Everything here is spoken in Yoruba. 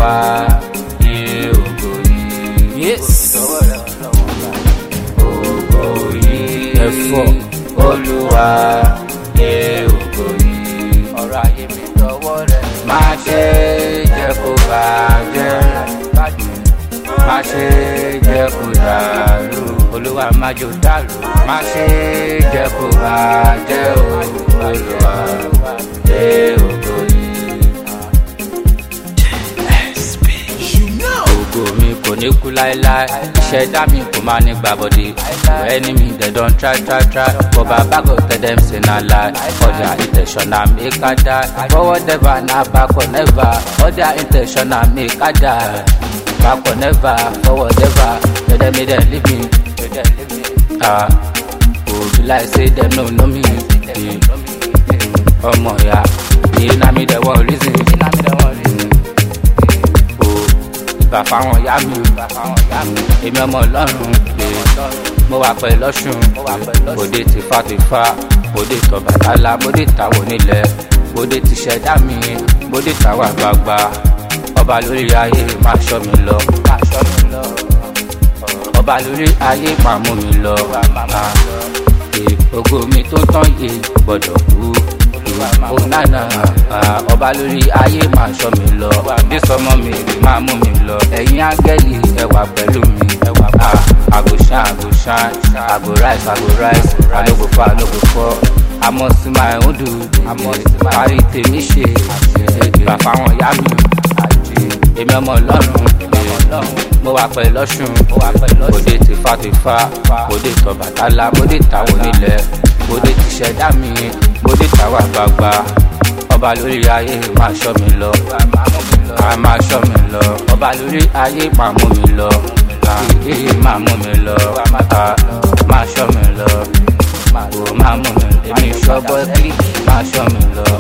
Olúwa yé ògo yìí. Yes. Ògo yìí. Ẹ̀fọ́. Olúwa yé ògo yìí. Ọ̀rọ̀ ayé mi dọwọ́ rẹ̀. Má ṣe jẹ́ kó bàjẹ́. Má ṣe jẹ́ kó dàrú. Olúwa má jò dàrú. Má ṣe jẹ́ kó bàjẹ́ o. Olúwa yé ògo yìí. Ògo mi kò ní kú láéláé. Ìṣẹ̀dá mi kò máa ní gbàbọ̀dé. Your enemy they don try. But Baba go tell them say na lie. All their intention na make I die. Forward never, na backward never. All their intention na make I die. Backward never, forward never. Let them make them leave me. Oh, be like say them no know me. Ọmọ ya, yìí na mi dey wan reason. Ìbà fáwọn ìyá mi, èmi ọmọ Ọlọ́run pé mo wà pẹ̀lú Ọ̀ṣun. Bòde ti fa, bòde tọ̀bàtálá, bòde tàwọn onílẹ̀, bòde ti ṣẹ̀dá mi, bòde tàwọn àgbààgbà. Ọba lórí ayé máa ṣọ́ mi lọ. Ọba lórí ayé máa mú mi lọ. Ògo mi tó tán yìí gbọ́dọ̀ kú. Onana ọba lórí ayé máa ṣọ́ mi lọ. Dísọmọ mi máa mú mi lọ. Ẹ̀yin áńgẹ́lì ẹ wà pẹ̀lú mi. I go shine, I go rise, I no go fall. I must see my own do. Parí tèmi ṣe. Ìgbà fáwọn ìyá mi. Èmi ọmọ Ọlọ́run. Mo wà pẹ̀lú Ọ̀ṣun. Bòde ti fa, bòde tọ̀bàtálá, bòde tàwọn onílẹ̀, bòde ti ṣẹ̀dá mi, bòde tàwọn àgbààgbà. Ọba lórí ayé máa ṣọ́ mi lọ. A máa ṣọ́ mi lọ. Ọba lórí ayé máa mú mi lọ. Máa mú mi lọ. Máa ṣọ́ mi lọ. Máa mú mi lọ. Èmi ṣọ́bọ̀ kí máa ṣọ́ mi lọ.